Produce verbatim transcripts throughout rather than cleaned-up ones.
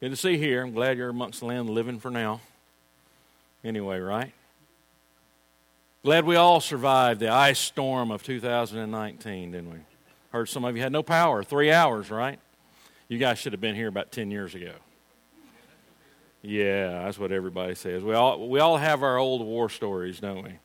Good to see you here. I'm glad you're amongst the land living for now. Anyway, right? Glad we all survived the ice storm of two thousand nineteen, didn't we? Heard some of you had no power, three hours, right? You guys should have been here about ten years ago. Yeah, that's what everybody says. We all we all have our old war stories, don't we?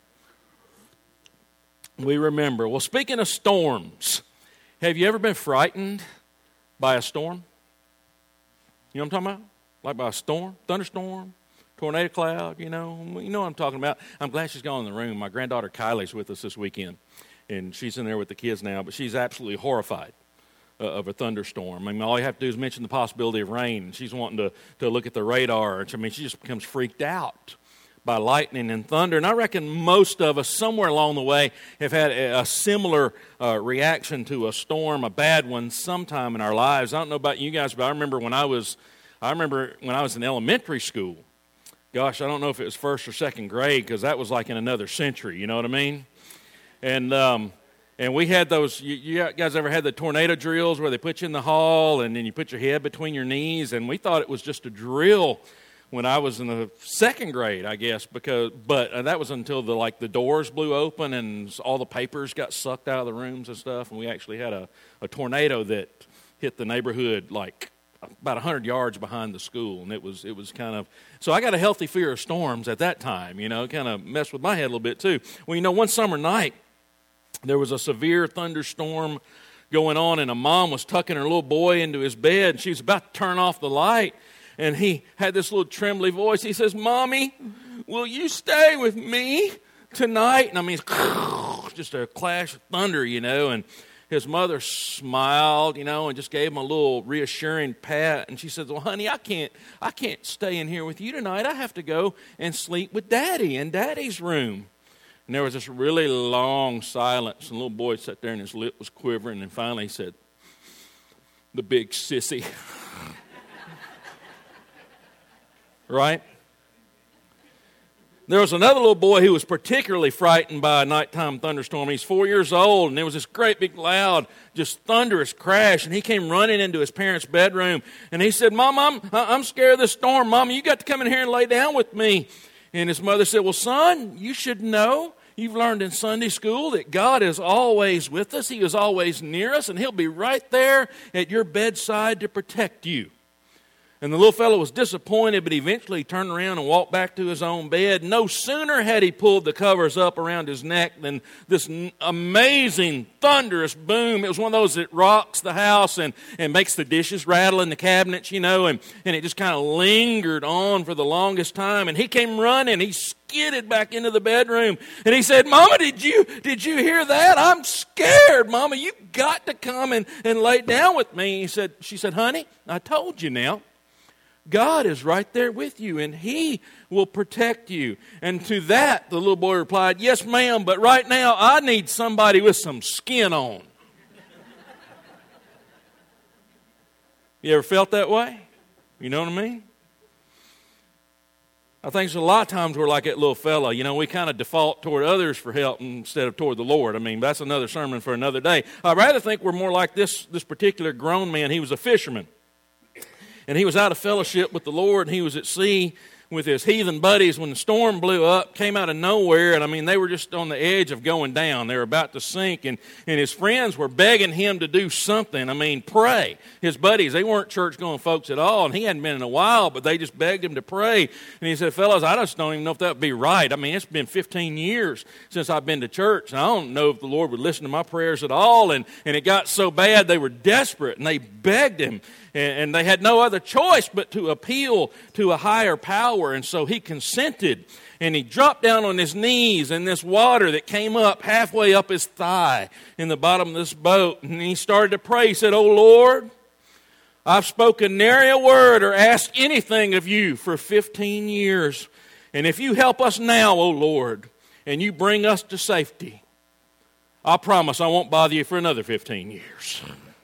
We remember. Well, speaking of storms, have you ever been frightened by a storm? You know what I'm talking about? Like by a storm, thunderstorm, tornado cloud, you know. You know what I'm talking about. I'm glad she's gone in the room. My granddaughter Kylie's with us this weekend, and she's in there with the kids now, but she's absolutely horrified uh, of a thunderstorm. I mean, all you have to do is mention the possibility of rain, and she's wanting to, to look at the radar. I mean, she just becomes freaked out by lightning and thunder. And I reckon most of us, somewhere along the way, have had a, a similar uh, reaction to a storm, a bad one, sometime in our lives. I don't know about you guys, but I remember when I was, I remember when I was in elementary school. Gosh, I don't know if it was first or second grade, because that was like in another century. You know what I mean? And um, and we had those. You, you guys ever had the tornado drills where they put you in the hall and then you put your head between your knees? And we thought it was just a drill when I was in the second grade, I guess, because but uh, that was until the like the doors blew open and all the papers got sucked out of the rooms and stuff, and we actually had a, a tornado that hit the neighborhood like about one hundred yards behind the school, and it was it was kind of so I got a healthy fear of storms at that time, you know, kind of messed with my head a little bit too. Well, you know, one summer night there was a severe thunderstorm going on, and a mom was tucking her little boy into his bed, and she was about to turn off the light. And he had this little trembly voice. He says, "Mommy, will you stay with me tonight?" And I mean, just a clash of thunder, you know. And his mother smiled, you know, and just gave him a little reassuring pat. And she says, "Well, honey, I can't, I can't stay in here with you tonight. I have to go and sleep with Daddy in Daddy's room." And there was this really long silence. And the little boy sat there and his lip was quivering. And finally he said, "The big sissy." Right? There was another little boy who was particularly frightened by a nighttime thunderstorm. He's four years old, and there was this great big loud, just thunderous crash, and he came running into his parents' bedroom, and he said, "Mom, I'm, I'm scared of this storm. Mom, you got to come in here and lay down with me." And his mother said, "Well, son, you should know. You've learned in Sunday school that God is always with us. He is always near us, and He'll be right there at your bedside to protect you." And the little fellow was disappointed, but eventually he turned around and walked back to his own bed. No sooner had he pulled the covers up around his neck than this amazing, thunderous boom. It was one of those that rocks the house and, and makes the dishes rattle in the cabinets, you know, and, and it just kind of lingered on for the longest time. And he came running. He skidded back into the bedroom, and he said, "Mama, did you did you hear that? I'm scared, Mama. You got to come and, and lay down with me." He said, she said, "Honey, I told you now. God is right there with you, and He will protect you." And to that, the little boy replied, "Yes, ma'am, but right now I need somebody with some skin on." You ever felt that way? You know what I mean? I think there's a lot of times we're like that little fella. You know, we kind of default toward others for help instead of toward the Lord. I mean, that's another sermon for another day. I rather think we're more like this, this particular grown man. He was a fisherman. And he was out of fellowship with the Lord, and he was at sea with his heathen buddies when the storm blew up, came out of nowhere, and I mean, they were just on the edge of going down. They were about to sink, and, and his friends were begging him to do something. I mean, pray. His buddies, they weren't church-going folks at all, and he hadn't been in a while, but they just begged him to pray. And he said, "Fellas, I just don't even know if that would be right. I mean, it's been fifteen years since I've been to church, and I don't know if the Lord would listen to my prayers at all." And, and it got so bad, they were desperate, and they begged him. And they had no other choice but to appeal to a higher power. And so he consented. And he dropped down on his knees in this water that came up halfway up his thigh in the bottom of this boat. And he started to pray. He said, "Oh Lord, I've spoken nary a word or asked anything of you for fifteen years. And if you help us now, oh Lord, and you bring us to safety, I promise I won't bother you for another fifteen years.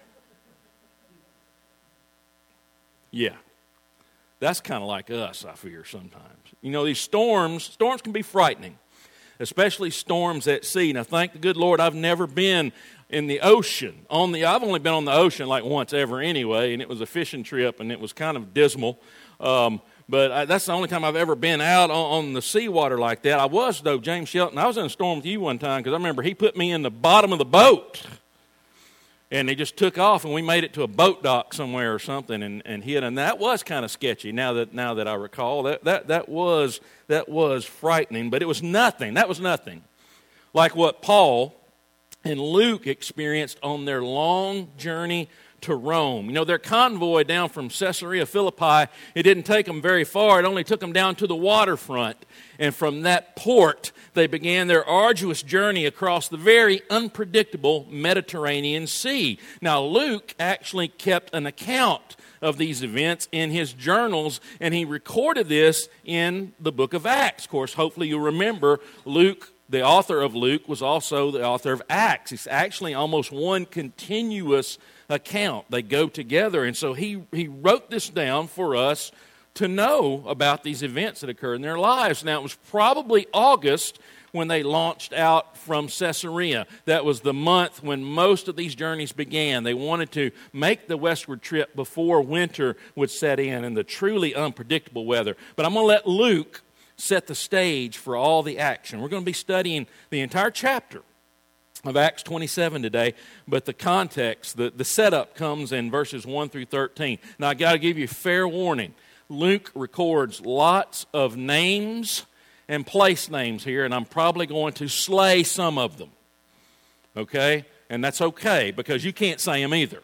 Yeah, that's kind of like us, I fear, sometimes. You know, these storms, storms can be frightening. especially storms at sea. Now, thank the good Lord, I've never been in the ocean. On the, I've only been on the ocean like once ever anyway, and it was a fishing trip, and it was kind of dismal. Um, but I, that's the only time I've ever been out on, on the seawater like that. I was, though, James Shelton, I was in a storm with you one time because I remember he put me in the bottom of the boat. And they just took off, and we made it to a boat dock somewhere or something, and, and hit. And that was kind of sketchy. Now that now that I recall, that that that was that was frightening. But it was nothing. That was nothing like what Paul and Luke experienced on their long journey to Rome. You know, their convoy down from Caesarea Philippi, it didn't take them very far. It only took them down to the waterfront. And from that port, they began their arduous journey across the very unpredictable Mediterranean Sea. Now, Luke actually kept an account of these events in his journals, and he recorded this in the book of Acts. Of course, hopefully you'll remember Luke, the author of Luke, was also the author of Acts. It's actually almost one continuous account. They go together. And so he, he wrote this down for us to know about these events that occurred in their lives. Now, it was probably August when they launched out from Caesarea. That was the month when most of these journeys began. They wanted to make the westward trip before winter would set in and the truly unpredictable weather. But I'm going to let Luke set the stage for all the action. We're going to be studying the entire chapter of Acts twenty-seven today, but the context, the, the setup comes in verses one through thirteen. Now, I got to give you fair warning. Luke records lots of names and place names here, and I'm probably going to slay some of them, okay? And that's okay, because you can't say them either.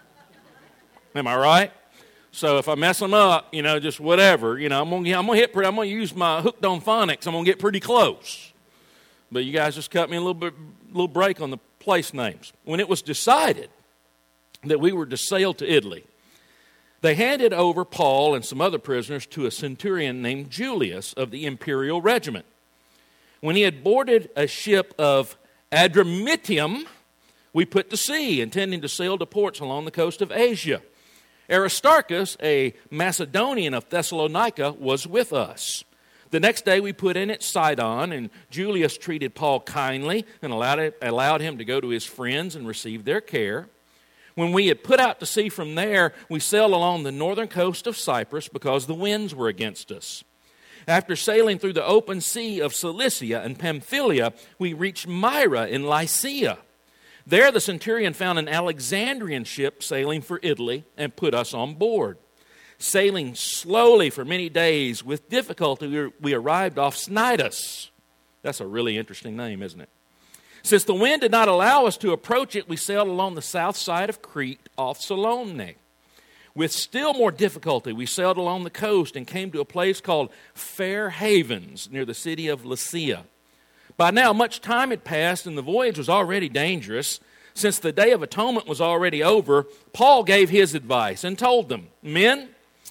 Am I right? So if I mess them up, you know, just whatever, you know, I'm gonna, I'm gonna hit, I'm gonna use my hooked on phonics. I'm gonna get pretty close. But you guys just cut me a little bit, little break on the place names. When it was decided that we were to sail to Italy, they handed over Paul and some other prisoners to a centurion named Julius of the imperial regiment. When he had boarded a ship of Adramyttium, we put to sea, intending to sail to ports along the coast of Asia. Aristarchus, a Macedonian of Thessalonica, was with us. The next day we put in at Sidon, and Julius treated Paul kindly and allowed, it, allowed him to go to his friends and receive their care. When we had put out to sea from there, we sailed along the northern coast of Cyprus because the winds were against us. After sailing through the open sea of Cilicia and Pamphylia, we reached Myra in Lycia. There the centurion found an Alexandrian ship sailing for Italy and put us on board. Sailing slowly for many days, with difficulty we arrived off Cnidus. That's a really interesting name, isn't it? Since the wind did not allow us to approach it, we sailed along the south side of Crete off Salome. With still more difficulty, we sailed along the coast and came to a place called Fair Havens near the city of Lasea. By now, much time had passed and the voyage was already dangerous. Since the Day of Atonement was already over, Paul gave his advice and told them, "Men,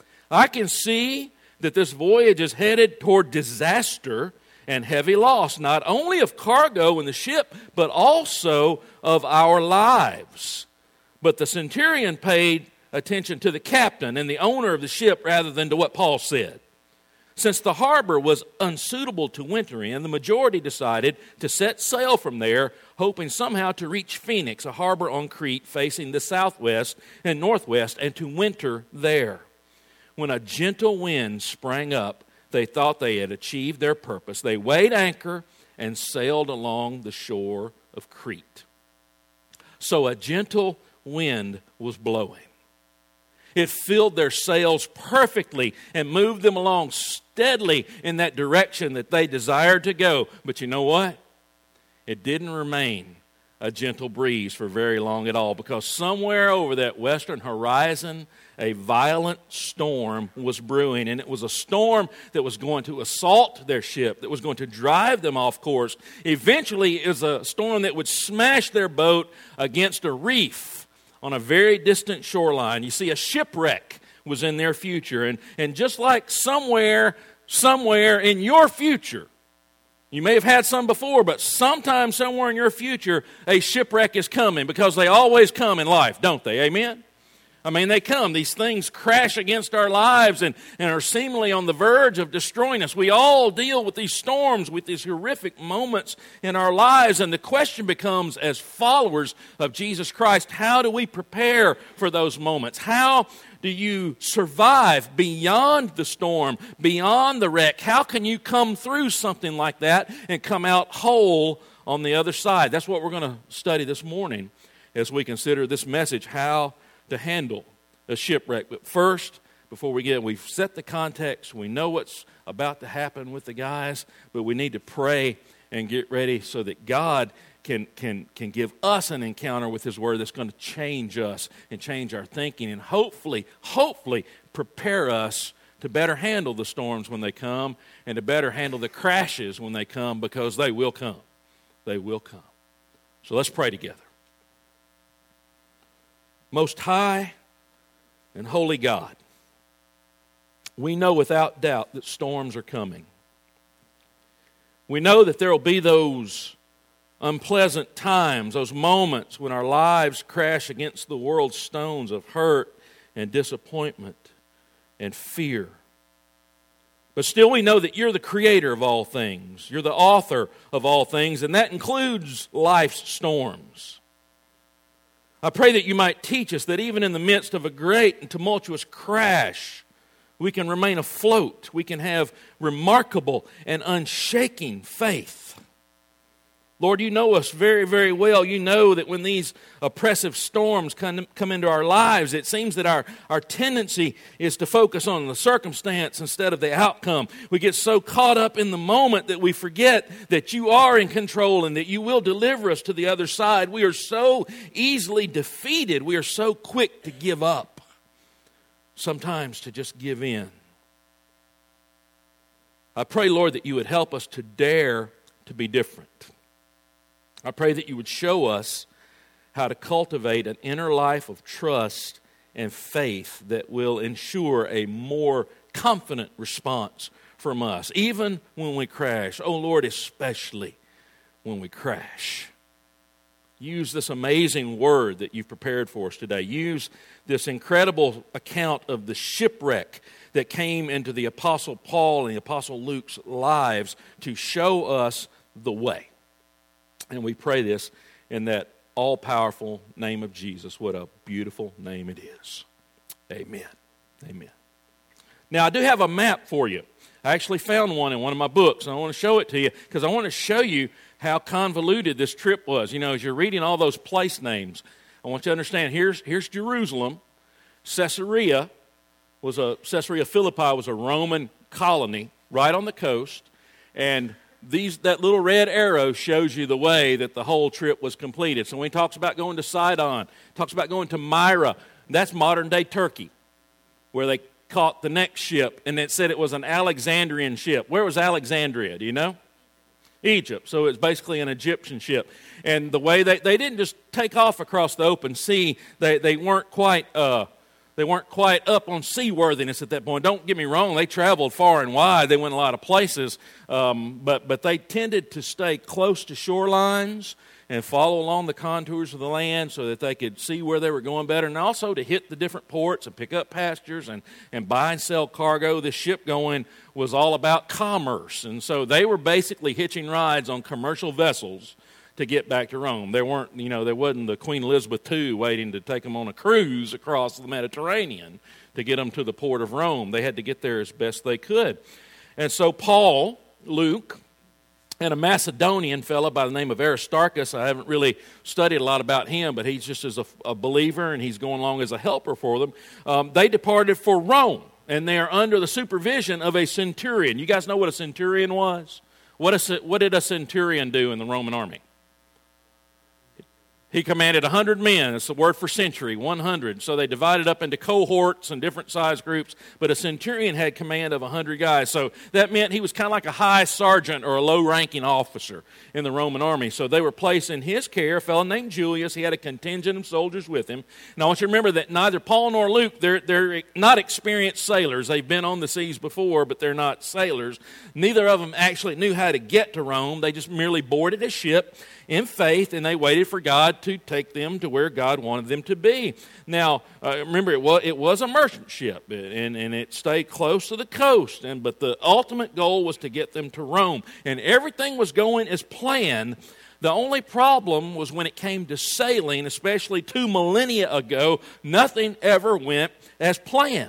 I can see that this voyage is headed toward disaster and heavy loss, not only of cargo in the ship, but also of our lives." But the centurion paid attention to the captain and the owner of the ship rather than to what Paul said. Since the harbor was unsuitable to winter in, the majority decided to set sail from there, hoping somehow to reach Phoenix, a harbor on Crete facing the southwest and northwest, and to winter there. When a gentle wind sprang up, they thought they had achieved their purpose. They weighed anchor and sailed along the shore of Crete. So a gentle wind was blowing. It filled their sails perfectly and moved them along steadily in that direction that they desired to go. But you know what? It didn't remain a gentle breeze for very long at all, because somewhere over that western horizon, a violent storm was brewing, and it was a storm that was going to assault their ship, that was going to drive them off course. Eventually, it was a storm that would smash their boat against a reef on a very distant shoreline. You see, a shipwreck was in their future, and, and just like somewhere, somewhere in your future, you may have had some before, but sometime somewhere in your future, a shipwreck is coming, because they always come in life, don't they? Amen? I mean, they come. These things crash against our lives and, and are seemingly on the verge of destroying us. We all deal with these storms, with these horrific moments in our lives. And the question becomes, as followers of Jesus Christ, how do we prepare for those moments? How do you survive beyond the storm, beyond the wreck? How can you come through something like that and come out whole on the other side? That's what we're going to study this morning as we consider this message, how to handle a shipwreck. But first, before we get, we've set the context. We know what's about to happen with the guys, but we need to pray and get ready so that God can can can give us an encounter with His Word that's going to change us and change our thinking and hopefully, hopefully prepare us to better handle the storms when they come and to better handle the crashes when they come, because they will come. They will come. So let's pray together. Most high and holy God, we know without doubt that storms are coming. We know that there will be those unpleasant times, those moments when our lives crash against the world's stones of hurt and disappointment and fear. But still we know that you're the creator of all things. You're the author of all things, and that includes life's storms. I pray that you might teach us that even in the midst of a great and tumultuous crash, we can remain afloat. We can have remarkable and unshaking faith. Lord, you know us very, very well. You know that when these oppressive storms come, come into our lives, it seems that our, our tendency is to focus on the circumstance instead of the outcome. We get so caught up in the moment that we forget that you are in control and that you will deliver us to the other side. We are so easily defeated. We are so quick to give up, sometimes to just give in. I pray, Lord, that you would help us to dare to be different. I pray that you would show us how to cultivate an inner life of trust and faith that will ensure a more confident response from us, even when we crash. Oh, Lord, especially when we crash. Use this amazing word that you've prepared for us today. Use this incredible account of the shipwreck that came into the Apostle Paul and the Apostle Luke's lives to show us the way. And we pray this in that all-powerful name of Jesus. What a beautiful name it is. Amen. Amen. Now, I do have a map for you. I actually found one in one of my books, and I want to show it to you because I want to show you how convoluted this trip was. You know, as you're reading all those place names, I want you to understand, here's, here's Jerusalem. Caesarea was a, Caesarea Philippi was a Roman colony right on the coast, and These that little red arrow shows you the way that the whole trip was completed. So when he talks about going to Sidon, talks about going to Myra, that's modern-day Turkey, where they caught the next ship, and it said it was an Alexandrian ship. Where was Alexandria? Do you know? Egypt. So it's basically an Egyptian ship. And the way they, they didn't just take off across the open sea, they, they weren't quite... Uh, They weren't quite up on seaworthiness at that point. Don't get me wrong, they traveled far and wide. They went a lot of places, um, but, but they tended to stay close to shorelines and follow along the contours of the land so that they could see where they were going better, and also to hit the different ports and pick up pastures and, and buy and sell cargo. This ship going was all about commerce, and so they were basically hitching rides on commercial vessels to get back to Rome. There weren't, you know, there wasn't the Queen Elizabeth the Second waiting to take them on a cruise across the Mediterranean to get them to the port of Rome. They had to get there as best they could. And so Paul, Luke, and a Macedonian fellow by the name of Aristarchus, I haven't really studied a lot about him, but he's just as a, a believer and he's going along as a helper for them. Um, they departed for Rome, and they are under the supervision of a centurion. You guys know what a centurion was? What, a, what did a centurion do in the Roman army? He commanded one hundred men. It's the word for century, one hundred. So they divided up into cohorts and different size groups. But a centurion had command of one hundred guys. So that meant he was kind of like a high sergeant or a low-ranking officer in the Roman army. So they were placed in his care, a fellow named Julius. He had a contingent of soldiers with him. Now I want you to remember that neither Paul nor Luke, they're, they're not experienced sailors. They've been on the seas before, but they're not sailors. Neither of them actually knew how to get to Rome. They just merely boarded a ship in faith, and they waited for God to take them to where God wanted them to be. Now, uh, remember, it was, it was a merchant ship, and, and it stayed close to the coast, and but the ultimate goal was to get them to Rome. And everything was going as planned. The only problem was when it came to sailing, especially two millennia ago, nothing ever went as planned.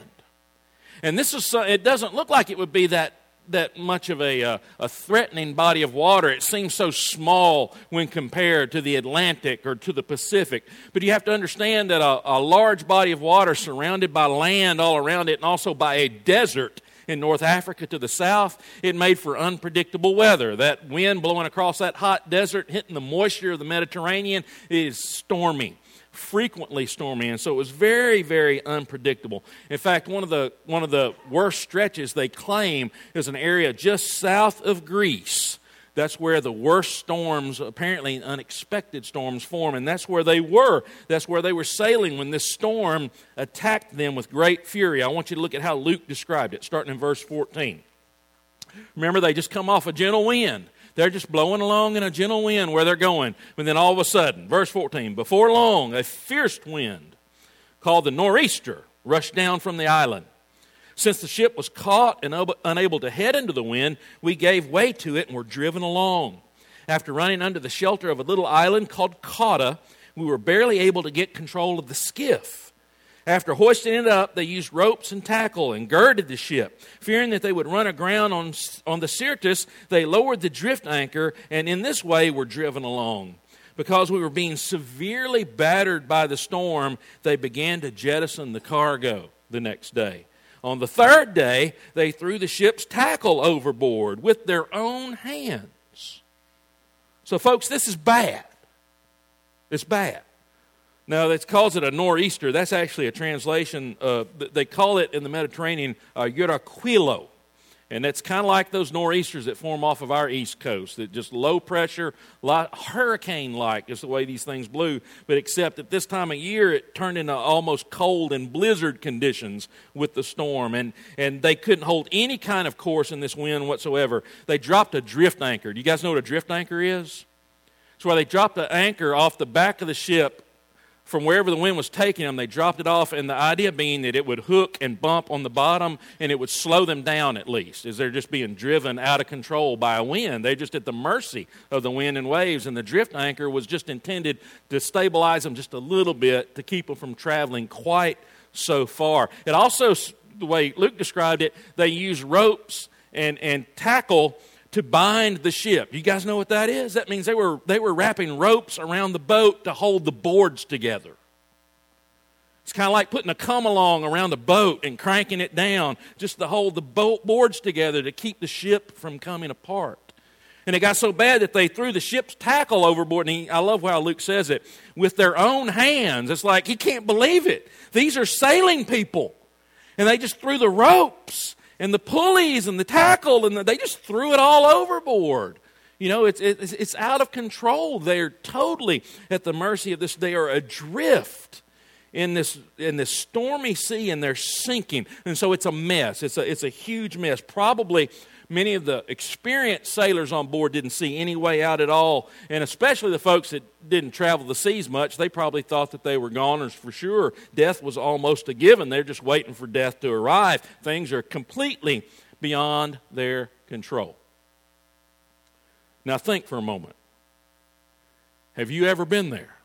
And this is, it doesn't look like it would be that that much of a, uh, a threatening body of water. It seems so small when compared to the Atlantic or to the Pacific. But you have to understand that a, a large body of water surrounded by land all around it and also by a desert in North Africa to the south, it made for unpredictable weather. That wind blowing across that hot desert, hitting the moisture of the Mediterranean, is stormy. Frequently stormy, and so it was very, very unpredictable. In fact, one of the one of the worst stretches they claim is an area just south of Greece. That's where the worst storms, apparently unexpected storms, form, and that's where they were. That's where they were sailing when this storm attacked them with great fury. I want you to look at how Luke described it, starting in verse fourteen. Remember, they just come off a gentle wind. They're just blowing along in a gentle wind where they're going. And then all of a sudden, verse fourteen, before long, a fierce wind called the nor'easter rushed down from the island. Since the ship was caught and unable to head into the wind, we gave way to it and were driven along. After running under the shelter of a little island called Cauda, we were barely able to get control of the skiff. After hoisting it up, they used ropes and tackle and girded the ship. Fearing that they would run aground on, on the Syrtis, they lowered the drift anchor, and in this way were driven along. Because we were being severely battered by the storm, they began to jettison the cargo the next day. On the third day, they threw the ship's tackle overboard with their own hands. So, folks, this is bad. It's bad. Now, that calls it a nor'easter. That's actually a translation. Uh, they call it in the Mediterranean uh, Euraquilo. And that's kind of like those nor'easters that form off of our east coast. That just low pressure, hurricane-like is the way these things blew. But except at this time of year, it turned into almost cold and blizzard conditions with the storm. And, and they couldn't hold any kind of course in this wind whatsoever. They dropped a drift anchor. Do you guys know what a drift anchor is? It's where they dropped the anchor off the back of the ship. From wherever the wind was taking them, they dropped it off, and the idea being that it would hook and bump on the bottom, and it would slow them down at least, as they're just being driven out of control by a wind. They're just at the mercy of the wind and waves, and the drift anchor was just intended to stabilize them just a little bit to keep them from traveling quite so far. It also, the way Luke described it, they used ropes and, and tackle to bind the ship. You guys know what that is? That means they were they were wrapping ropes around the boat to hold the boards together. It's kind of like putting a come along around the boat and cranking it down just to hold the boat boards together to keep the ship from coming apart. And it got so bad that they threw the ship's tackle overboard. And he, I love how Luke says it, with their own hands. It's like he can't believe it. These are sailing people. And they just threw the ropes and the pulleys and the tackle, and the, they just threw it all overboard. You know, it's, it's it's out of control. They're totally at the mercy of this. They are adrift in this in this stormy sea, and they're sinking. And so it's a mess. It's a it's a huge mess. Probably many of the experienced sailors on board didn't see any way out at all, and especially the folks that didn't travel the seas much, they probably thought that they were goners for sure. Death was almost a given. They're just waiting for death to arrive. Things are completely beyond their control. Now think for a moment. Have you ever been there?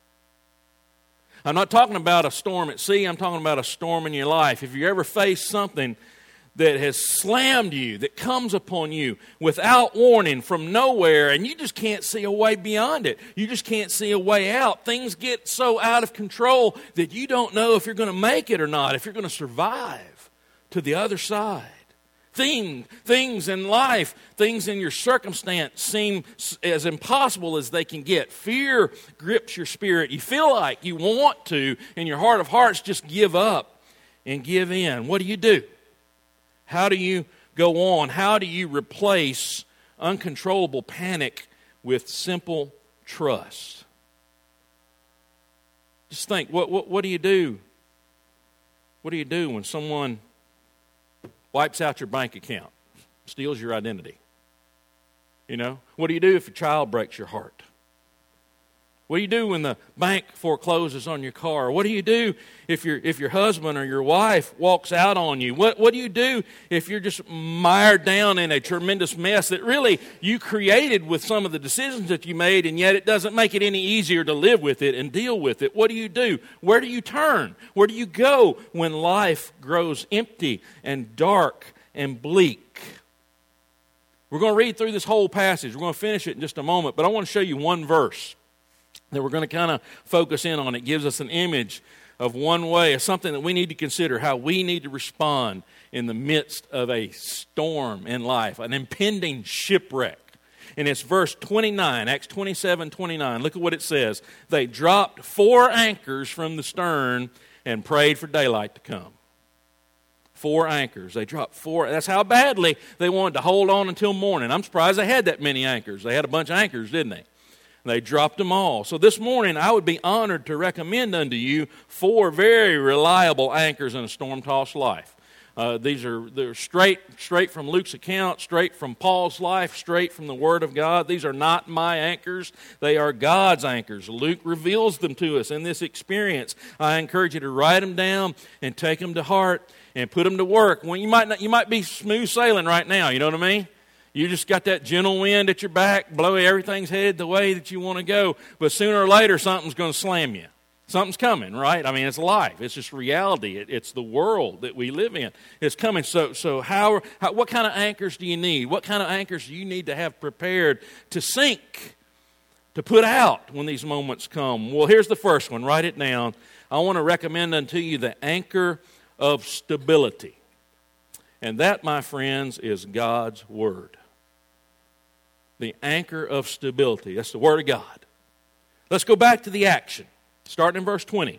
I'm not talking about a storm at sea. I'm talking about a storm in your life. If you ever faced something that has slammed you, that comes upon you without warning from nowhere, and you just can't see a way beyond it. You just can't see a way out. Things get so out of control that you don't know if you're going to make it or not, if you're going to survive to the other side. Thing, things in life, things in your circumstance seem as impossible as they can get. Fear grips your spirit. You feel like you want to, in your heart of hearts, just give up and give in. What do you do? How do you go on? How do you replace uncontrollable panic with simple trust? Just think, what, what, what do you do? What do you do when someone wipes out your bank account, steals your identity? You know, what do you do if a child breaks your heart? What do you do when the bank forecloses on your car? What do you do if your if your husband or your wife walks out on you? What what do you do if you're just mired down in a tremendous mess that really you created with some of the decisions that you made, and yet it doesn't make it any easier to live with it and deal with it? What do you do? Where do you turn? Where do you go when life grows empty and dark and bleak? We're going to read through this whole passage. We're going to finish it in just a moment, but I want to show you one verse that we're going to kind of focus in on. It gives us an image of one way, of something that we need to consider, how we need to respond in the midst of a storm in life, an impending shipwreck. And it's verse twenty-nine, Acts twenty-seven, twenty-nine. Look at what it says. They dropped four anchors from the stern and prayed for daylight to come. Four anchors. They dropped four. That's how badly they wanted to hold on until morning. I'm surprised they had that many anchors. They had a bunch of anchors, didn't they? They dropped them all. So this morning, I would be honored to recommend unto you four very reliable anchors in a storm-tossed life. Uh, these are they're straight, straight from Luke's account, straight from Paul's life, straight from the Word of God. These are not my anchors. They are God's anchors. Luke reveals them to us in this experience. I encourage you to write them down and take them to heart and put them to work. Well, you might not, you might be smooth sailing right now, you know what I mean? You just got that gentle wind at your back, blowing everything's headed the way that you want to go. But sooner or later, something's going to slam you. Something's coming, right? I mean, it's life. It's just reality. It, it's the world that we live in. It's coming. So, so how, how? What kind of anchors do you need? What kind of anchors do you need to have prepared to sink, to put out when these moments come? Well, here's the first one. Write it down. I want to recommend unto you the anchor of stability. And that, my friends, is God's Word. The anchor of stability. That's the Word of God. Let's go back to the action. Starting in verse twenty.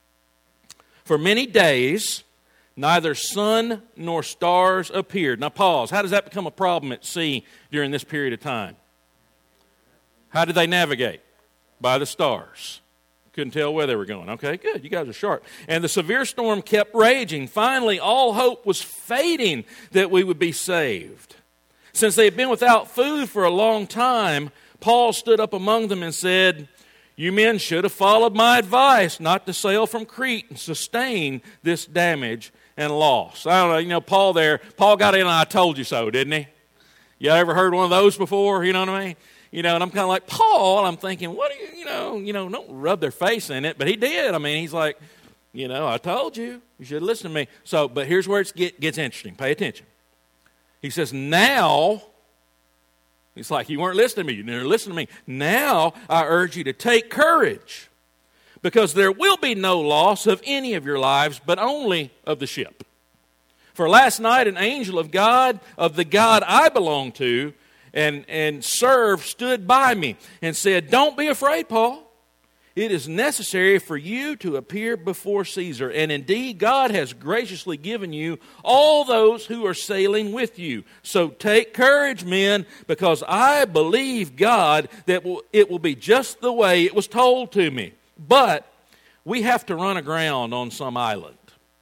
For many days, neither sun nor stars appeared. Now pause. How does that become a problem at sea during this period of time? How did they navigate? By the stars. Couldn't tell where they were going. Okay, good. You guys are sharp. And the severe storm kept raging. Finally, all hope was fading that we would be saved. Since they had been without food for a long time, Paul stood up among them and said, "You men should have followed my advice not to sail from Crete and sustain this damage and loss." I don't know, you know, Paul there, Paul got in and I told you so, didn't he? You ever heard one of those before? You know what I mean? You know, and I'm kind of like, Paul, I'm thinking, what do you, you know, you know, don't rub their face in it. But he did. I mean, he's like, you know, I told you. You should listen to me. So, but here's where it get, gets interesting. Pay attention. He says, now, it's like you weren't listening to me. You didn't listen to me. Now I urge you to take courage, because there will be no loss of any of your lives, but only of the ship. For last night an angel of God, of the God I belong to and, and serve, stood by me and said, "Don't be afraid, Paul. It is necessary for you to appear before Caesar. And indeed, God has graciously given you all those who are sailing with you. So take courage, men, because I believe God that it will be just the way it was told to me. But we have to run aground on some island."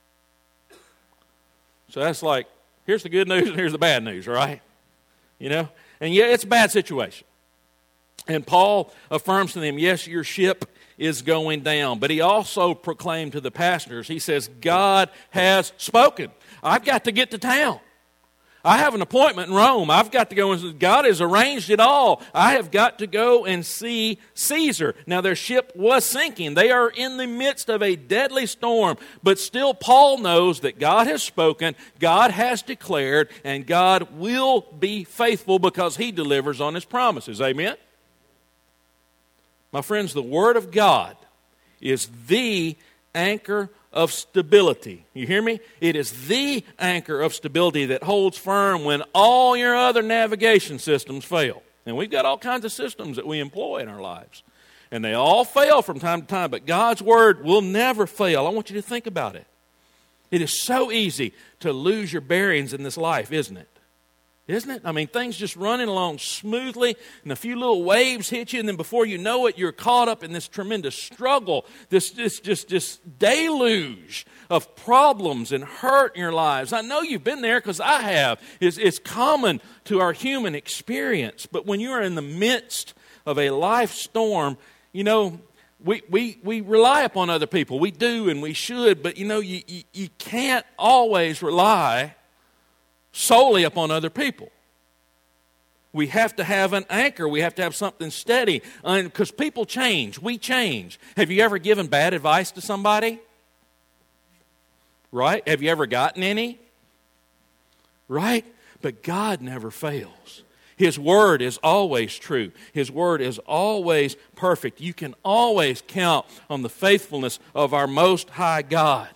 So that's like, here's the good news and here's the bad news, right? You know? And yeah, it's a bad situation. And Paul affirms to them, yes, your ship is going down. But he also proclaimed to the passengers, he says, God has spoken. I've got to get to town. I have an appointment in Rome. I've got to go and God has arranged it all. I have got to go and see Caesar. Now their ship was sinking. They are in the midst of a deadly storm. But still Paul knows that God has spoken, God has declared, and God will be faithful because he delivers on his promises. Amen? My friends, the Word of God is the anchor of stability. You hear me? It is the anchor of stability that holds firm when all your other navigation systems fail. And we've got all kinds of systems that we employ in our lives. And they all fail from time to time, but God's Word will never fail. I want you to think about it. It is so easy to lose your bearings in this life, isn't it? Isn't it? I mean, things just running along smoothly, and a few little waves hit you, and then before you know it, you're caught up in this tremendous struggle, this, this just this deluge of problems and hurt in your lives. I know you've been there because I have. It's, it's common to our human experience. But when you are in the midst of a life storm, you know, we, we, we rely upon other people. We do and we should, but you know, you, you, you can't always rely solely upon other people. We have to have an anchor. We have to have something steady. Because people change. We change. Have you ever given bad advice to somebody? Right? Have you ever gotten any? Right? But God never fails. His word is always true. His word is always perfect. You can always count on the faithfulness of our Most High God.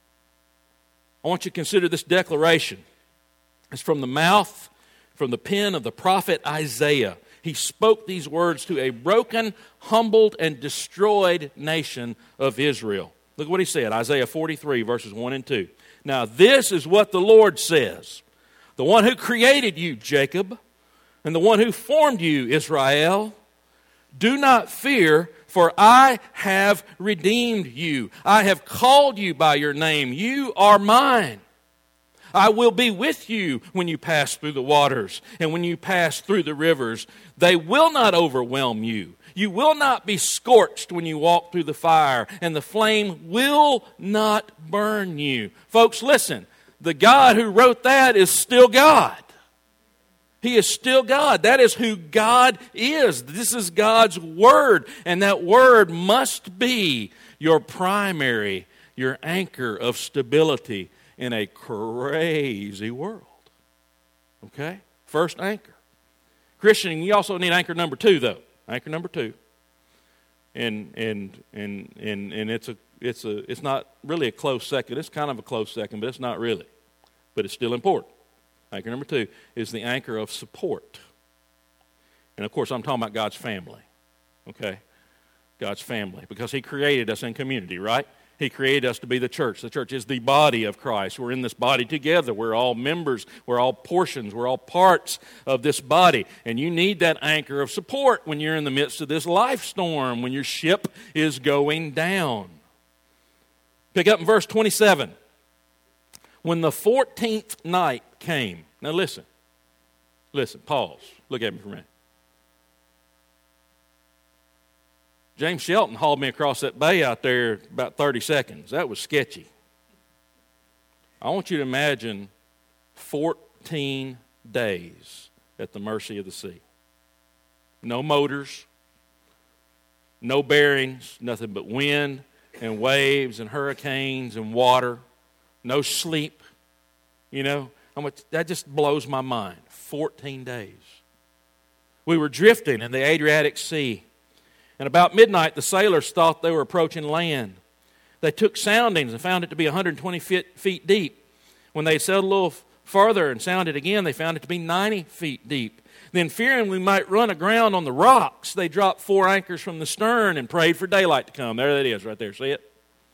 I want you to consider this declaration. It's from the mouth, from the pen of the prophet Isaiah. He spoke these words to a broken, humbled, and destroyed nation of Israel. Look what he said, Isaiah forty-three, verses one and two. Now this is what the Lord says, the one who created you, Jacob, and the one who formed you, Israel. Do not fear, for I have redeemed you. I have called you by your name. You are mine. I will be with you when you pass through the waters and when you pass through the rivers. They will not overwhelm you. You will not be scorched when you walk through the fire, and the flame will not burn you. Folks, listen. The God who wrote that is still God. He is still God. That is who God is. This is God's word, and that word must be your primary, your anchor of stability in a crazy world. Okay? First anchor. Christian, you also need anchor number two, though. Anchor number two. And and and and and it's a it's a it's not really a close second. It's kind of a close second, but it's not really. But it's still important. Anchor number two is the anchor of support. And of course, I'm talking about God's family. Okay? God's family. Because He created us in community, right? He created us to be the church. The church is the body of Christ. We're in this body together. We're all members. We're all portions. We're all parts of this body. And you need that anchor of support when you're in the midst of this life storm, when your ship is going down. Pick up in verse twenty-seven. When the fourteenth night came. Now listen. Listen. Pause. Look at me for a minute. James Shelton hauled me across that bay out there about thirty seconds. That was sketchy. I want you to imagine fourteen days at the mercy of the sea. No motors, no bearings, nothing but wind and waves and hurricanes and water, no sleep. You know, how much, that just blows my mind. fourteen days. We were drifting in the Adriatic Sea. And about midnight, the sailors thought they were approaching land. They took soundings and found it to be one hundred twenty feet deep. When they sailed a little farther and sounded again, they found it to be ninety feet deep. Then, fearing we might run aground on the rocks, they dropped four anchors from the stern and prayed for daylight to come. There that is right there. See it?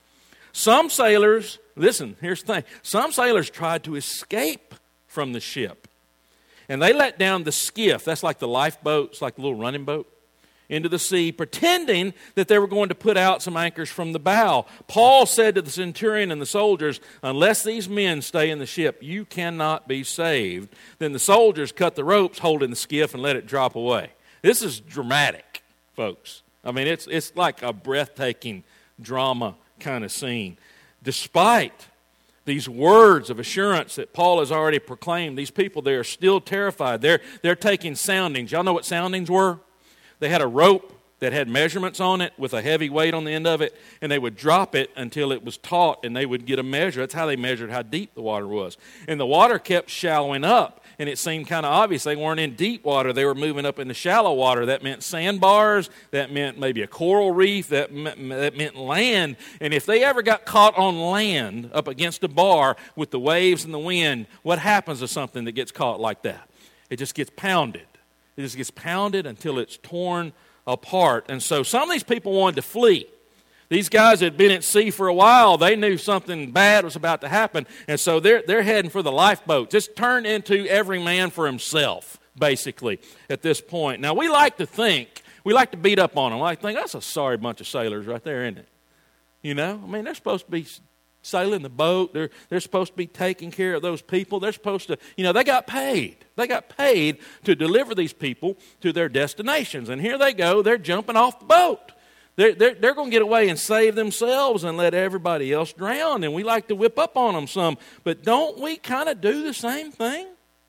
Some sailors, listen, here's the thing. Some sailors tried to escape from the ship. And they let down the skiff. That's like the lifeboat. It's like the little running boat. Into the sea, pretending that they were going to put out some anchors from the bow. Paul said to the centurion and the soldiers, unless these men stay in the ship, you cannot be saved. Then the soldiers cut the ropes holding the skiff and let it drop away. This is dramatic, folks. I mean, it's it's like a breathtaking drama kind of scene. Despite these words of assurance that Paul has already proclaimed, these people, they are still terrified. They're, they're taking soundings. Y'all know what soundings were? They had a rope that had measurements on it with a heavy weight on the end of it, and they would drop it until it was taut, and they would get a measure. That's how they measured how deep the water was. And the water kept shallowing up, and it seemed kind of obvious they weren't in deep water. They were moving up into shallow water. That meant sandbars. That meant maybe a coral reef. That, that meant land. And if they ever got caught on land up against a bar with the waves and the wind, what happens to something that gets caught like that? It just gets pounded. It just gets pounded until it's torn apart. And so some of these people wanted to flee. These guys had been at sea for a while. They knew something bad was about to happen. And so they're, they're heading for the lifeboat. Just turn into every man for himself, basically, at this point. Now, we like to think, we like to beat up on them. I like to think, that's a sorry bunch of sailors right there, isn't it? You know? I mean, they're supposed to be sailing the boat. They're, they're supposed to be taking care of those people. They're supposed to, you know, they got paid. They got paid to deliver these people to their destinations. And here they go. They're jumping off the boat. They're, they're, they're going to get away and save themselves and let everybody else drown. And we like to whip up on them some. But don't we kind of do the same thing?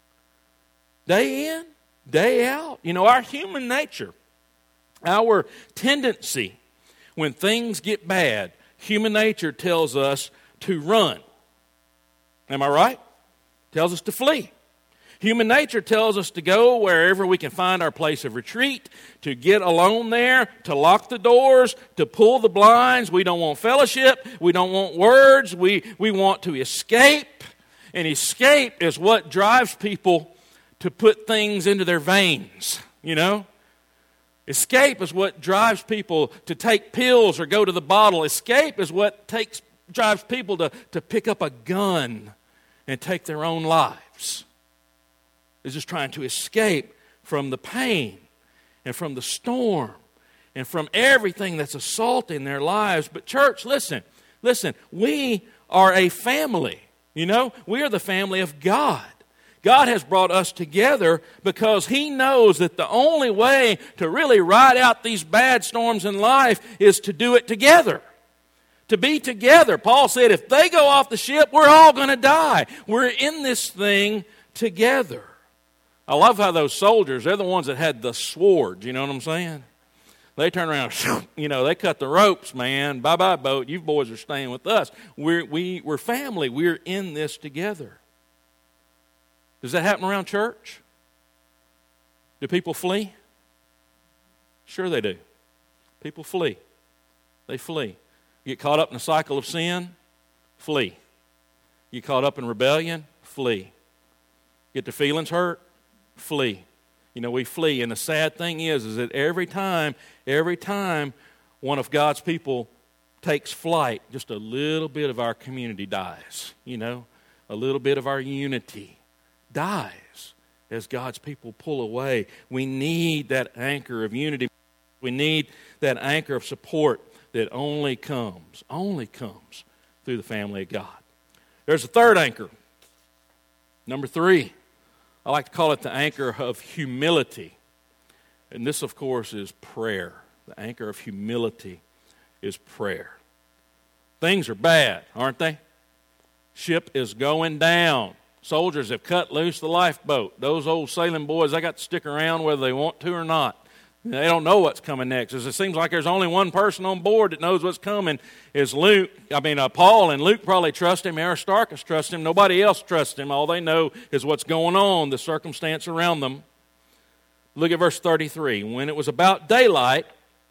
Day in, day out. You know, our human nature, our tendency, when things get bad, human nature tells us to run. Am I right? Tells us to flee. Human nature tells us to go wherever we can find our place of retreat, to get alone there, to lock the doors, to pull the blinds. We don't want fellowship. We don't want words. We, we want to escape. And escape is what drives people to put things into their veins, you know. Escape is what drives people to take pills or go to the bottle. Escape is what takes drives people to, to pick up a gun and take their own lives. Is just trying to escape from the pain and from the storm and from everything that's assaulting their lives. But church, listen, listen, we are a family, you know. We are the family of God. God has brought us together because He knows that the only way to really ride out these bad storms in life is to do it together. To be together. Paul said, if they go off the ship, we're all going to die. We're in this thing together. I love how those soldiers, they're the ones that had the swords, you know what I'm saying? They turn around, you know, they cut the ropes, man. Bye-bye, boat. You boys are staying with us. We're, we, we're family. We're in this together. Does that happen around church? Do people flee? Sure they do. People flee. They flee. You get caught up in a cycle of sin? Flee. You get caught up in rebellion? Flee. Get the feelings hurt? Flee. You know, we flee. And the sad thing is, is that every time, every time one of God's people takes flight, just a little bit of our community dies. You know, a little bit of our unity dies as God's people pull away. We need that anchor of unity. We need that anchor of support that only comes, only comes through the family of God. There's a third anchor. Number three. I like to call it the anchor of humility. And this, of course, is prayer. The anchor of humility is prayer. Things are bad, aren't they? Ship is going down. Soldiers have cut loose the lifeboat. Those old sailing boys, they got to stick around whether they want to or not. They don't know what's coming next. As it seems like there's only one person on board that knows what's coming is Luke. I mean, uh, Paul and Luke probably trust him. Aristarchus trusts him. Nobody else trusts him. All they know is what's going on, the circumstance around them. Look at verse thirty-three. When it was about daylight,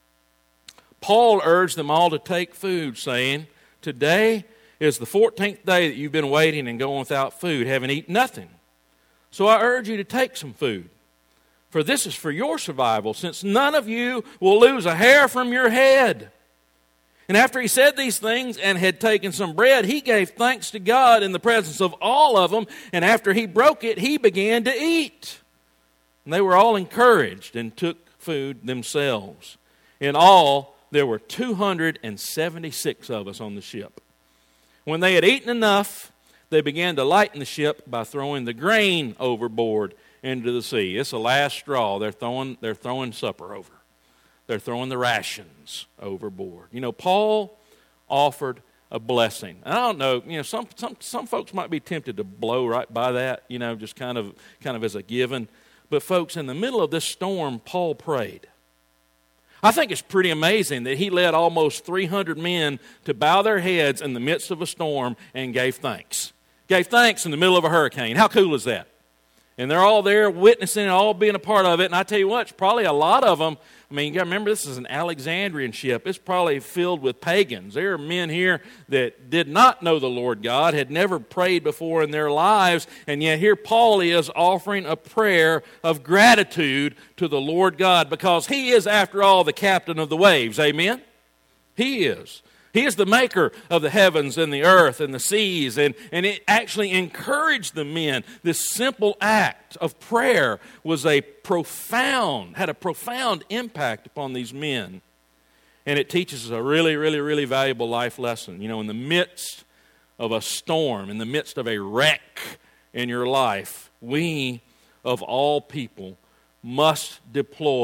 Paul urged them all to take food, saying, today is the fourteenth day that you've been waiting and going without food, having eaten nothing. So I urge you to take some food. For this is for your survival, since none of you will lose a hair from your head. And after he said these things and had taken some bread, he gave thanks to God in the presence of all of them. And after he broke it, he began to eat. And they were all encouraged and took food themselves. In all, there were two hundred seventy-six of us on the ship. When they had eaten enough, they began to lighten the ship by throwing the grain overboard into the sea. It's the last straw. They're throwing, they're throwing supper over. They're throwing the rations overboard. You know, Paul offered a blessing. I don't know, you know, some some some folks might be tempted to blow right by that, you know, just kind of kind of as a given. But folks, in the middle of this storm, Paul prayed. I think it's pretty amazing that he led almost three hundred men to bow their heads in the midst of a storm and gave thanks. Gave thanks in the middle of a hurricane. How cool is that? And they're all there witnessing and all being a part of it. And I tell you what, it's probably a lot of them. I mean, you got to remember, this is an Alexandrian ship. It's probably filled with pagans. There are men here that did not know the Lord God, had never prayed before in their lives. And yet here Paul is offering a prayer of gratitude to the Lord God, because he is, after all, the captain of the waves. Amen? He is. He is the maker of the heavens and the earth and the seas. And, and it actually encouraged the men. This simple act of prayer was a profound, had a profound impact upon these men. And it teaches us a really, really, really valuable life lesson. You know, in the midst of a storm, in the midst of a wreck in your life, we, of all people, must deploy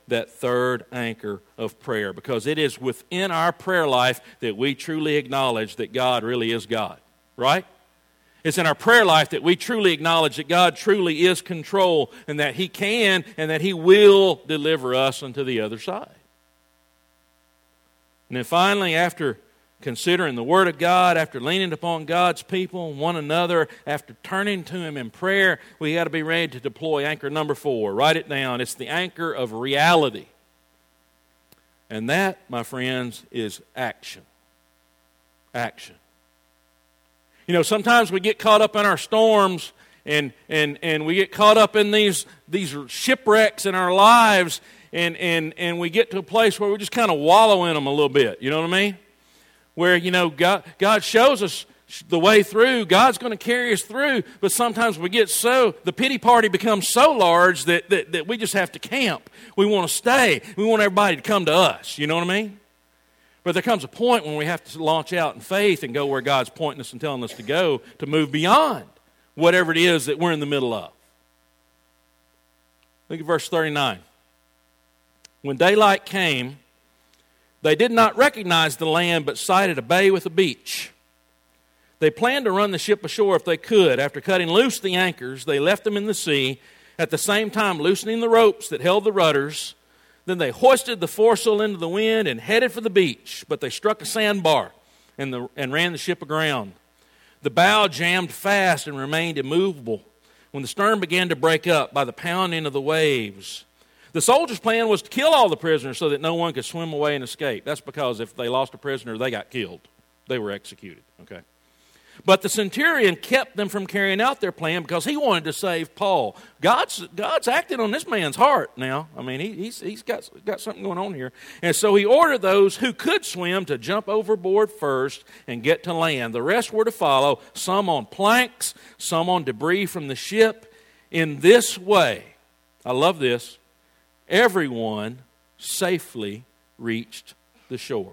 that third anchor of prayer, because it is within our prayer life that we truly acknowledge that God really is God, right? It's in our prayer life that we truly acknowledge that God truly is control and that He can and that He will deliver us unto the other side. And then finally, after considering the Word of God, after leaning upon God's people and one another, after turning to Him in prayer, we got to be ready to deploy anchor number four. Write it down. It's the anchor of reality. And that, my friends, is action. Action. You know, sometimes we get caught up in our storms and and and we get caught up in these these shipwrecks in our lives, and and and we get to a place where we just kind of wallow in them a little bit. You know what I mean? Where, you know, God God shows us the way through. God's going to carry us through, but sometimes we get so, the pity party becomes so large that, that, that we just have to camp. We want to stay. We want everybody to come to us. You know what I mean? But there comes a point when we have to launch out in faith and go where God's pointing us and telling us to go, to move beyond whatever it is that we're in the middle of. Look at verse thirty-nine. When daylight came, they did not recognize the land, but sighted a bay with a beach. They planned to run the ship ashore if they could. After cutting loose the anchors, they left them in the sea, at the same time loosening the ropes that held the rudders. Then they hoisted the foresail into the wind and headed for the beach, but they struck a sandbar and, the, and ran the ship aground. The bow jammed fast and remained immovable when the stern began to break up by the pounding of the waves. The soldiers' plan was to kill all the prisoners so that no one could swim away and escape. That's because if they lost a prisoner, they got killed. They were executed, okay? But the centurion kept them from carrying out their plan because he wanted to save Paul. God's God's acting on this man's heart now. I mean, he, he's he's got, got something going on here. And so he ordered those who could swim to jump overboard first and get to land. The rest were to follow, some on planks, some on debris from the ship. In this way, I love this, everyone safely reached the shore.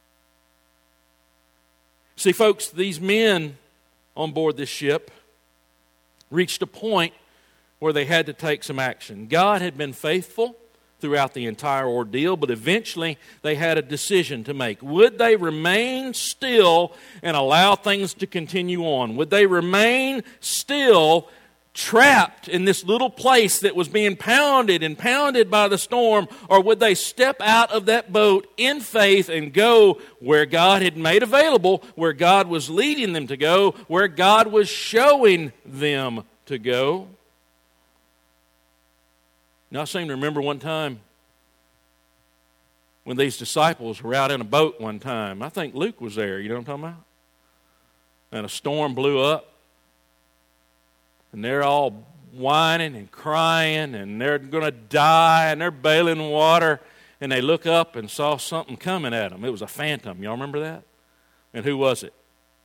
See, folks, these men on board this ship reached a point where they had to take some action. God had been faithful throughout the entire ordeal, but eventually they had a decision to make. Would they remain still and allow things to continue on? Would they remain still, trapped in this little place that was being pounded and pounded by the storm, or would they step out of that boat in faith and go where God had made available, where God was leading them to go, where God was showing them to go? Now, I seem to remember one time when these disciples were out in a boat one time. I think Luke was there, you know what I'm talking about? And a storm blew up. And they're all whining and crying, and they're going to die, and they're bailing water. And they look up and saw something coming at them. It was a phantom. Y'all remember that? And who was it?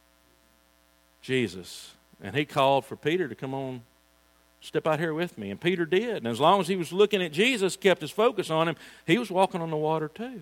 Jesus. And he called for Peter to come on, step out here with me. And Peter did. And as long as he was looking at Jesus, kept his focus on him, he was walking on the water too.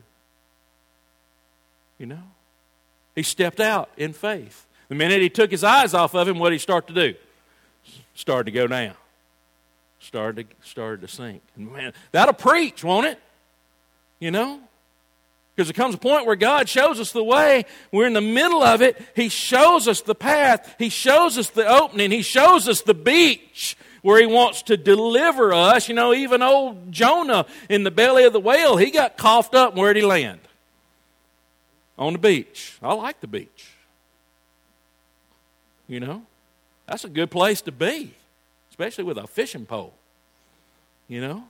You know? He stepped out in faith. The minute he took his eyes off of him, what did he start to do? Started to go down. Started to, started to sink. And man, that'll preach, won't it? You know? Because there comes a point where God shows us the way. We're in the middle of it. He shows us the path. He shows us the opening. He shows us the beach where He wants to deliver us. You know, even old Jonah in the belly of the whale, he got coughed up. And where'd he land? On the beach. I like the beach. You know? That's a good place to be, especially with a fishing pole, you know.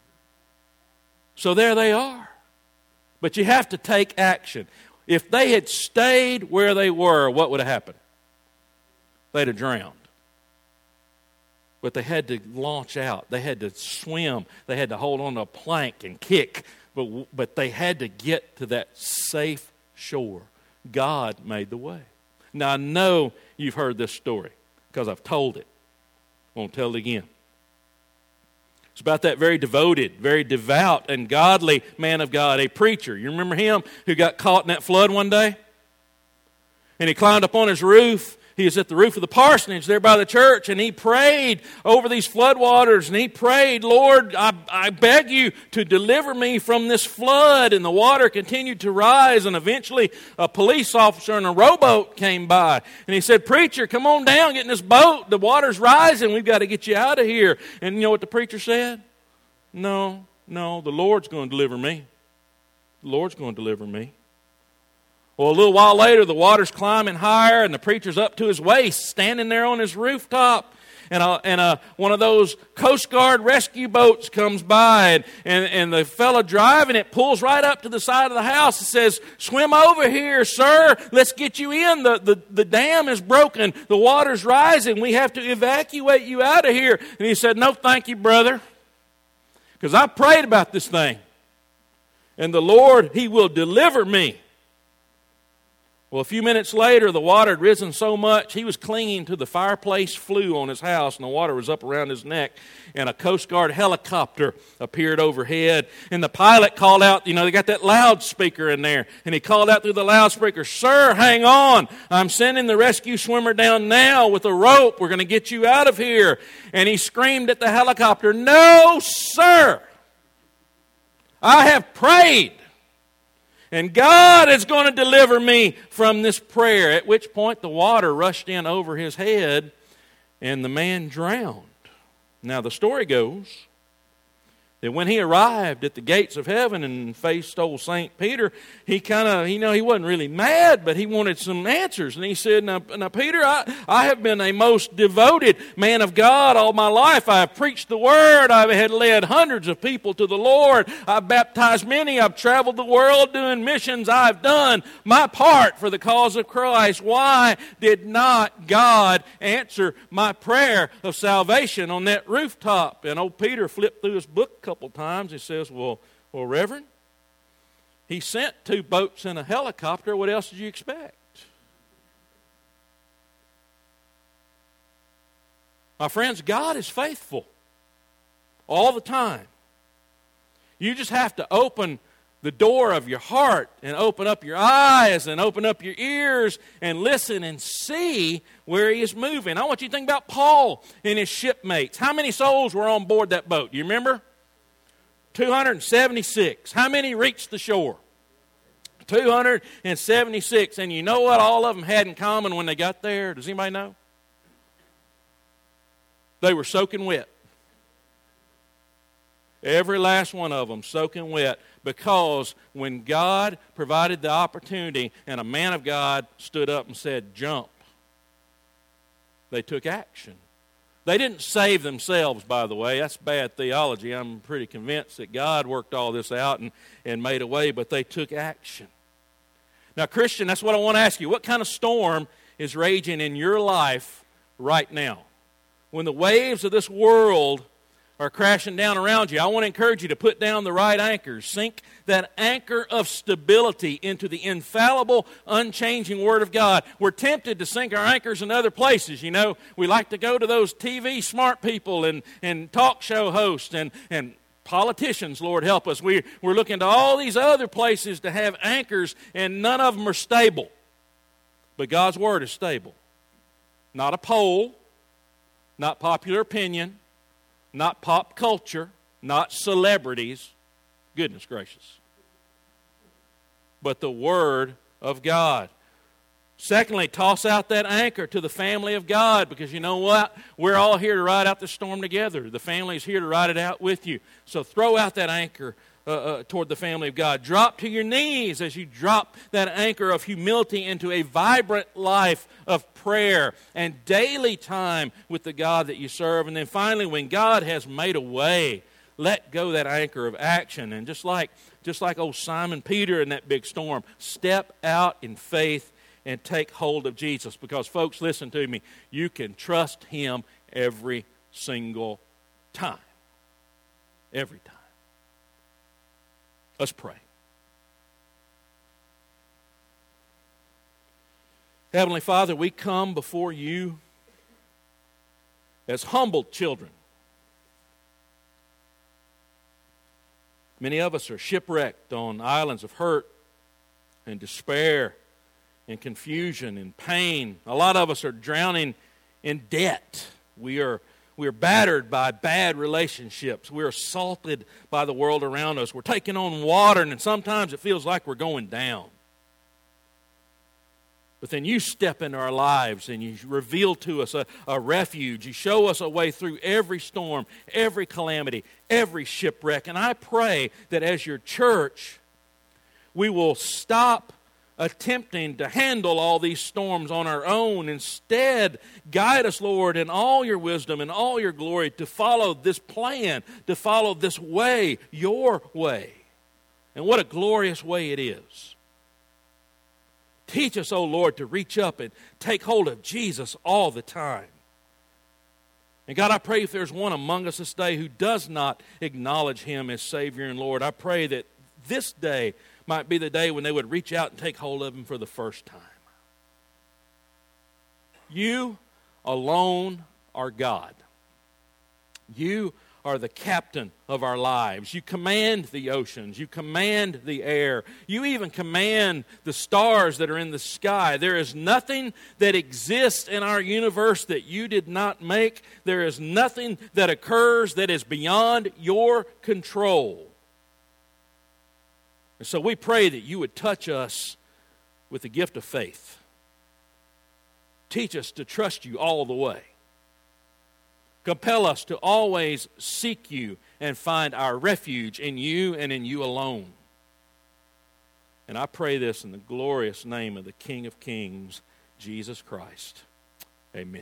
So there they are. But you have to take action. If they had stayed where they were, what would have happened? They'd have drowned. But they had to launch out. They had to swim. They had to hold on to a plank and kick. But, but they had to get to that safe shore. God made the way. Now, I know you've heard this story, because I've told it. I won't tell it again. It's about that very devoted, very devout and godly man of God, a preacher. You remember him who got caught in that flood one day? And he climbed up on his roof he was at the roof of the parsonage there by the church, and he prayed over these floodwaters, and he prayed, Lord, I, I beg you to deliver me from this flood. And the water continued to rise, and eventually a police officer in a rowboat came by, and he said, preacher, come on down, get in this boat. The water's rising. We've got to get you out of here. And you know what the preacher said? No, no, the Lord's going to deliver me. The Lord's going to deliver me. Well, a little while later, the water's climbing higher, and the preacher's up to his waist, standing there on his rooftop. And, a, and a, one of those Coast Guard rescue boats comes by, and, and, and the fellow driving it pulls right up to the side of the house and says, swim over here, sir. Let's get you in. The, the, the dam is broken. The water's rising. We have to evacuate you out of here. And he said, no, thank you, brother, because I prayed about this thing. And the Lord, He will deliver me. Well, a few minutes later, the water had risen so much, he was clinging to the fireplace flue on his house, and the water was up around his neck, and a Coast Guard helicopter appeared overhead, and the pilot called out, you know, they got that loudspeaker in there, and he called out through the loudspeaker, sir, hang on, I'm sending the rescue swimmer down now with a rope, we're going to get you out of here. And he screamed at the helicopter, no, sir, I have prayed. And God is going to deliver me from this prayer. At which point the water rushed in over his head and the man drowned. Now the story goes that when he arrived at the gates of heaven and faced old Saint Peter, he kind of, you know, he wasn't really mad, but he wanted some answers. And he said, now, now Peter, I, I have been a most devoted man of God all my life. I have preached the word. I have led hundreds of people to the Lord. I've baptized many. I've traveled the world doing missions. I've done my part for the cause of Christ. Why did not God answer my prayer of salvation on that rooftop? And old Peter flipped through his book couple times. He says, well, well, Reverend, he sent two boats and a helicopter. What else did you expect? My friends, God is faithful all the time. You just have to open the door of your heart and open up your eyes and open up your ears and listen and see where He is moving. I want you to think about Paul and his shipmates. How many souls were on board that boat? You remember? two hundred seventy-six. How many reached the shore? two hundred seventy-six. And you know what all of them had in common when they got there? Does anybody know? They were soaking wet. Every last one of them soaking wet, because when God provided the opportunity and a man of God stood up and said, jump, they took action. They didn't save themselves, by the way. That's bad theology. I'm pretty convinced that God worked all this out and, and made a way, but they took action. Now, Christian, that's what I want to ask you. What kind of storm is raging in your life right now? When the waves of this world are crashing down around you, I want to encourage you to put down the right anchors. Sink that anchor of stability into the infallible, unchanging Word of God. We're tempted to sink our anchors in other places. You know, we like to go to those T V smart people and, and talk show hosts and, and politicians, Lord help us. We, we're looking to all these other places to have anchors, and none of them are stable. But God's Word is stable. Not a poll, not popular opinion, not pop culture, not celebrities. Goodness gracious. But the Word of God. Secondly, toss out that anchor to the family of God, because you know what? We're all here to ride out the storm together. The family is here to ride it out with you. So throw out that anchor uh, uh, toward the family of God. Drop to your knees as you drop that anchor of humility into a vibrant life of prayer and daily time with the God that you serve. And then finally, when God has made a way, let go that anchor of action. And just like, just like old Simon Peter in that big storm, step out in faith and take hold of Jesus. Because, folks, listen to me. You can trust Him every single time. Every time. Let's pray. Heavenly Father, we come before You as humbled children. Many of us are shipwrecked on islands of hurt and despair in confusion, in pain. A lot of us are drowning in debt. We are we are battered by bad relationships. We're assaulted by the world around us. We're taking on water, and sometimes it feels like we're going down. But then you step into our lives and you reveal to us a, a refuge. You show us a way through every storm, every calamity, every shipwreck. And I pray that as your church, we will stop attempting to handle all these storms on our own. Instead, guide us, Lord, in all your wisdom and all your glory to follow this plan, to follow this way, your way. And what a glorious way it is. Teach us, O Lord, to reach up and take hold of Jesus all the time. And God, I pray if there's one among us this day who does not acknowledge Him as Savior and Lord, I pray that this day might be the day when they would reach out and take hold of Him for the first time. You alone are God. You are the captain of our lives. You command the oceans. You command the air. You even command the stars that are in the sky. There is nothing that exists in our universe that you did not make. There is nothing that occurs that is beyond your control. And so we pray that you would touch us with the gift of faith. Teach us to trust you all the way. Compel us to always seek you and find our refuge in you and in you alone. And I pray this in the glorious name of the King of Kings, Jesus Christ. Amen.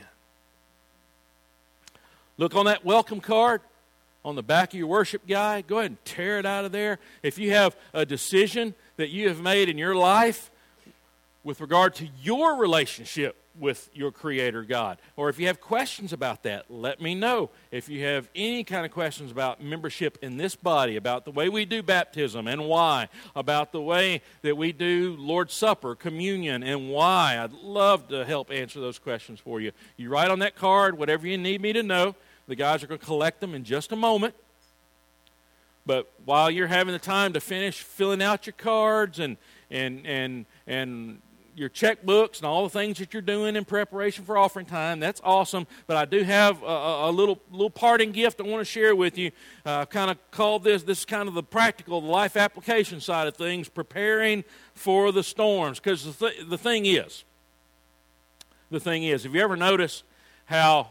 Look on that welcome card on the back of your worship guide. Go ahead and tear it out of there. If you have a decision that you have made in your life with regard to your relationship with your Creator God, or if you have questions about that, let me know. If you have any kind of questions about membership in this body, about the way we do baptism and why, about the way that we do Lord's Supper, communion, and why, I'd love to help answer those questions for you. You write on that card whatever you need me to know. The guys are going to collect them in just a moment. But while you're having the time to finish filling out your cards and and and and your checkbooks and all the things that you're doing in preparation for offering time, that's awesome. But I do have a, a little little parting gift I want to share with you. Uh, I've kind of called this, this is kind of the practical, the life application side of things, preparing for the storms. Because the, th- the thing is, the thing is, have you ever noticed how,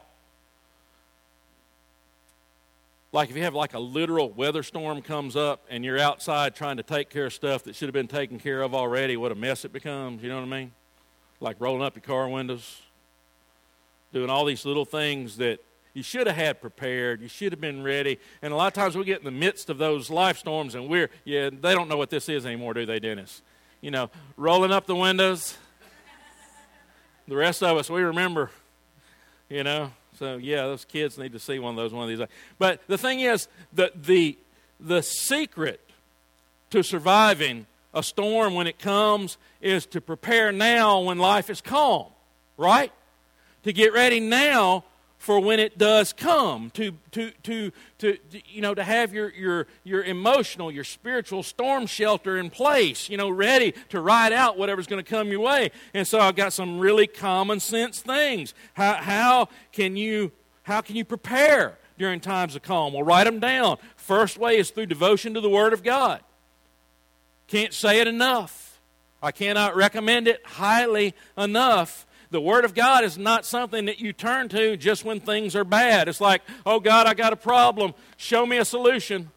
like if you have like a literal weather storm comes up and you're outside trying to take care of stuff that should have been taken care of already, what a mess it becomes, you know what I mean? Like rolling up your car windows, doing all these little things that you should have had prepared, you should have been ready. And a lot of times we get in the midst of those life storms and we're, yeah, they don't know what this is anymore, do they, Dennis? You know, rolling up the windows. The rest of us, we remember, you know. So, yeah, those kids need to see one of those one of these days. But the thing is, the, the, the secret to surviving a storm when it comes is to prepare now when life is calm, right? To get ready now for when it does come. To, to, to, to, to you know, to have your, your, your emotional, your spiritual storm shelter in place, you know, ready to ride out whatever's going to come your way. And so I've got some really common sense things. How, how can you, how can you prepare during times of calm? Well, write them down. First way is through devotion to the Word of God. Can't say it enough. I cannot recommend it highly enough. The Word of God is not something that you turn to just when things are bad. It's like, oh God, I got a problem. Show me a solution.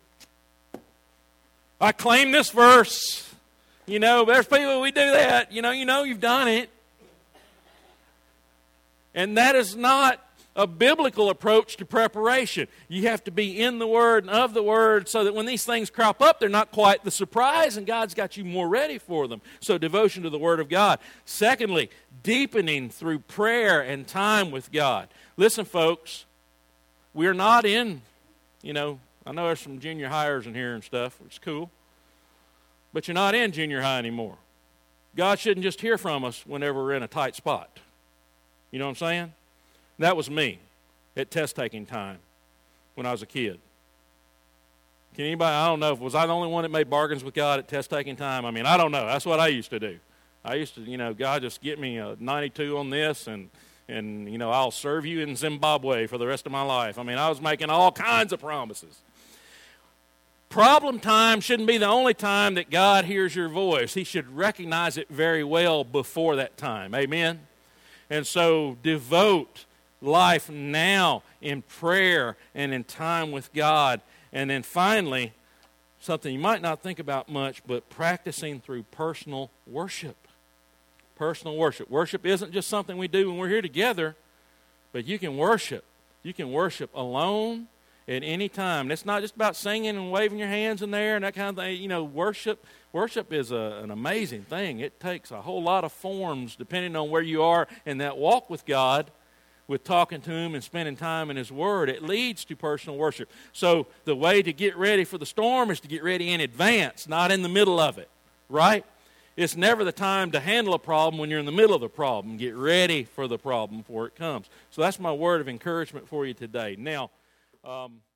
I claim this verse. You know, there's people, we do that. You know, you know you've done it. And that is not a biblical approach to preparation. You have to be in the Word and of the Word so that when these things crop up, they're not quite the surprise and God's got you more ready for them. So devotion to the Word of God. Secondly, deepening through prayer and time with God. Listen, folks, we're not in, you know, I know there's some junior hires in here and stuff, which is cool, but you're not in junior high anymore. God shouldn't just hear from us whenever we're in a tight spot. You know what I'm saying? That was me at test-taking time when I was a kid. Can anybody, I don't know, was I the only one that made bargains with God at test-taking time? I mean, I don't know. That's what I used to do. I used to, you know, God, just get me a ninety-two on this, and, and, you know, I'll serve you in Zimbabwe for the rest of my life. I mean, I was making all kinds of promises. Problem time shouldn't be the only time that God hears your voice. He should recognize it very well before that time. Amen? And so devote life now in prayer and in time with God. And then finally, something you might not think about much, but practicing through personal worship. Personal worship. Worship isn't just something we do when we're here together, but you can worship. You can worship alone at any time. It's not just about singing and waving your hands in there and that kind of thing. You know, worship worship is a, an amazing thing. It takes a whole lot of forms depending on where you are in that walk with God, with talking to Him and spending time in His Word. It leads to personal worship. So the way to get ready for the storm is to get ready in advance, not in the middle of it, right? It's never the time to handle a problem when you're in the middle of the problem. Get ready for the problem before it comes. So that's my word of encouragement for you today. Now, Um,